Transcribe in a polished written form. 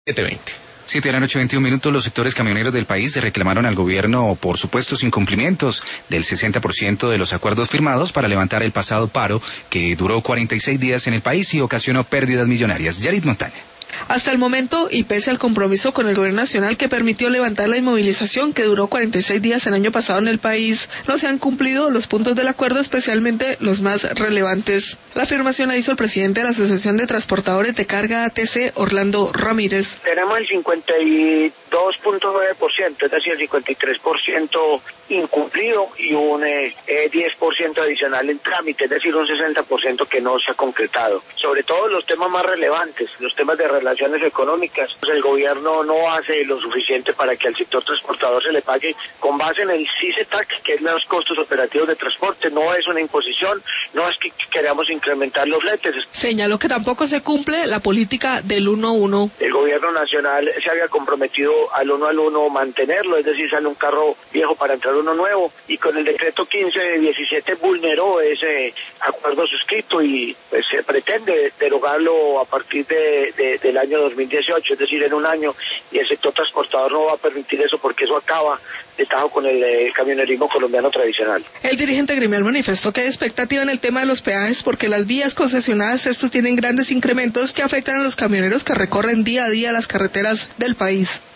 7:20. 7:21 los sectores camioneros del país reclamaron al gobierno por supuestos incumplimientos del 60% de los acuerdos firmados para levantar el pasado paro que duró 46 días en el país y ocasionó pérdidas millonarias. Yarit Montaña. Hasta el momento, y pese al compromiso con el gobierno nacional que permitió levantar la inmovilización que duró 46 días el año pasado en el país, no se han cumplido los puntos del acuerdo, especialmente los más relevantes. La afirmación la hizo el presidente de la Asociación de Transportadores de Carga ATC, Orlando Ramírez. Tenemos el 52.9%, es decir, el 53% incumplido y un 10% adicional en trámite, es decir, un 60% que no se ha concretado. Sobre todo los temas más relevantes, los temas de relaciones económicas. El gobierno no hace lo suficiente para que al sector transportador se le pague con base en el CICETAC, que es los costos operativos de transporte. No es una imposición, no es que queramos incrementar los fletes. Señaló que tampoco se cumple la política del 1-1. El gobierno nacional se había comprometido al 1 al 1 mantenerlo, es decir, sale un carro viejo para entrar uno nuevo, y con el decreto 15 de 17 vulneró ese acuerdo suscrito y pues, se pretende derogarlo a partir del año 2018, es decir, en un año, y el sector transportador no va a permitir eso porque eso acaba de tajo con el camionerismo colombiano tradicional. El dirigente gremial manifestó que hay expectativa en el tema de los peajes porque las vías concesionadas estos tienen grandes incrementos que afectan a los camioneros que recorren día a día las carreteras del país.